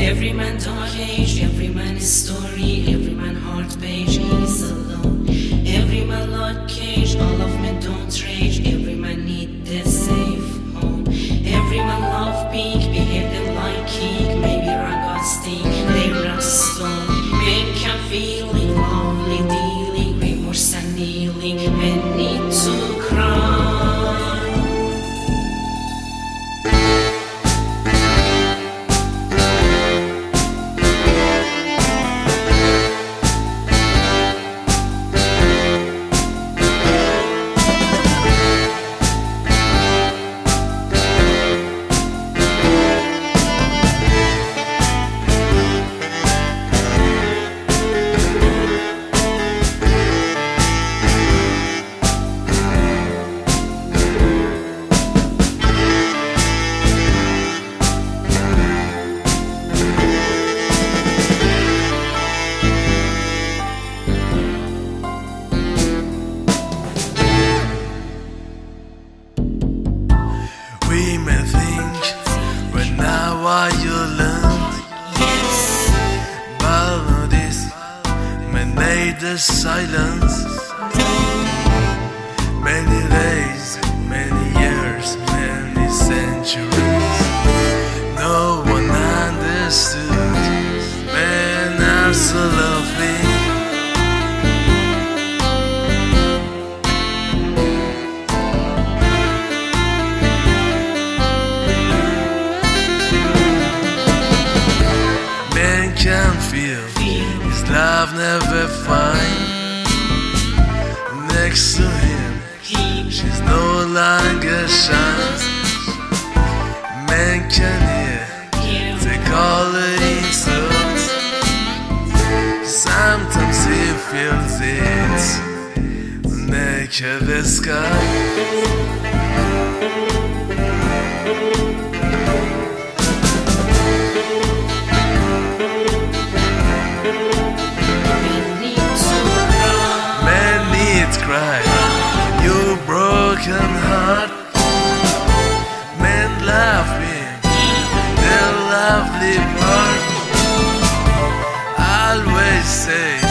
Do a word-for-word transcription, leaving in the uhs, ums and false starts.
Every man dark age, every man is story, every man heart page is alone. Every man lock cage, all of men don't rage, every man need the safe home. Every man love peak, behave them like king, maybe wrong God stick, they run stone. Men can feel it, lovely dealing, remorse and kneeling, men need to cry. We may think, but now what you learn, but this may need the silence. Many days, many years, many centuries, no one understood. Men are so lovely. Can feel his love never find. Next to him, she's no longer shines. Man can hear they call her insults. Sometimes he feels it naked the sky. Cry your broken heart. Men love me, their lovely part. Always say